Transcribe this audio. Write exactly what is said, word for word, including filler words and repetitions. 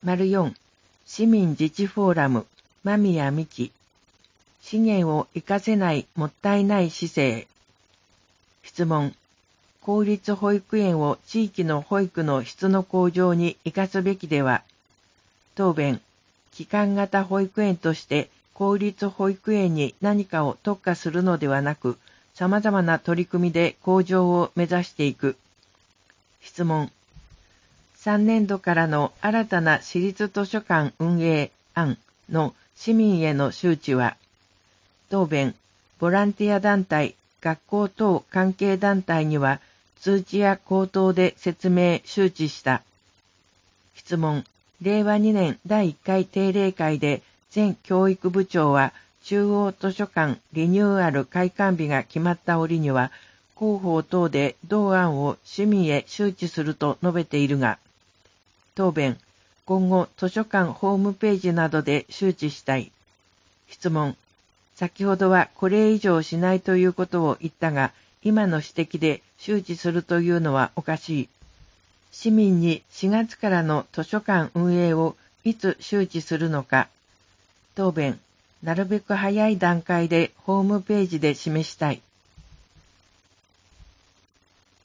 よん. 市民自治フォーラム、間宮美希。資源を活かせないもったいない市政。質問。公立保育園を地域の保育の質の向上に生かすべきでは。答弁。基幹型保育園として公立保育園に何かを特化するのではなく、様々な取り組みで向上を目指していく。質問。さんねんどからの新たな私立図書館運営案の市民への周知は。答弁。ボランティア団体、学校等関係団体には通知や口頭で説明周知した。質問。れいわにねんだいいっかい定例会で前教育部長は中央図書館リニューアル開館日が決まった折には広報等で同案を市民へ周知すると述べているが、答弁。今後図書館ホームページなどで周知したい。質問。先ほどはこれ以上しないということを言ったが、今の指摘で周知するというのはおかしい。市民にしがつからの図書館運営をいつ周知するのか。答弁。なるべく早い段階でホームページで示したい。